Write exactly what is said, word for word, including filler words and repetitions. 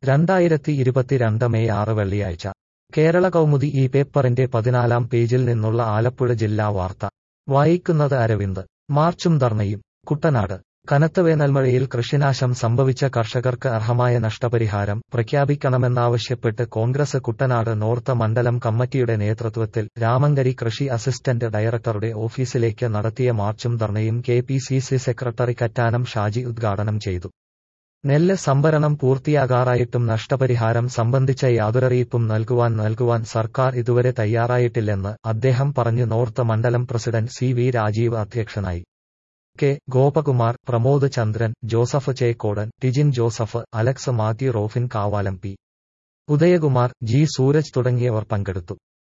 രണ്ടായിരത്തി ഇരുപത്തിരണ്ട് മെയ് ആറ് വെള്ളിയാഴ്ച കേരള കൗമുദി ഈ പേപ്പറിന്റെ പതിനാലാം പേജിൽ നിന്നുള്ള ആലപ്പുഴ ജില്ലാ വാർത്ത വായിക്കുന്നത് അരവിന്ദ്. മാർച്ചും ധർണയും. കുട്ടനാട്. കനത്ത വേനൽമഴയിൽ കൃഷിനാശം സംഭവിച്ച കർഷകർക്ക് അർഹമായ നഷ്ടപരിഹാരം പ്രഖ്യാപിക്കണമെന്നാവശ്യപ്പെട്ട് കോൺഗ്രസ് കുട്ടനാട് നോർത്ത് മണ്ഡലം കമ്മിറ്റിയുടെ നേതൃത്വത്തിൽ രാമങ്കരി കൃഷി അസിസ്റ്റന്റ് ഡയറക്ടറുടെ ഓഫീസിലേക്ക് നടത്തിയ മാർച്ചും ധർണയും കെ പി സി സി സെക്രട്ടറി കറ്റാനം ഷാജി ഉദ്ഘാടനം ചെയ്തു. നെല്ല് സംഭരണം പൂർത്തിയാകാറായിട്ടും നഷ്ടപരിഹാരം സംബന്ധിച്ച യാതൊരറിയിപ്പും നൽകുവാൻ നൽകുവാൻ സർക്കാർ ഇതുവരെ തയ്യാറായിട്ടില്ലെന്ന് അദ്ദേഹം പറഞ്ഞു. നോർത്ത് മണ്ഡലം പ്രസിഡന്റ് സി വി രാജീവ് അധ്യക്ഷനായി. K Gopakumar, Pramod Chandran, Joseph Chekkodan, Tijin Joseph, Alex Mathew, Rofin Kavalam, P Udayakumar, G Sooraj തുടങ്ങിയവർ പങ്കെടുത്തു.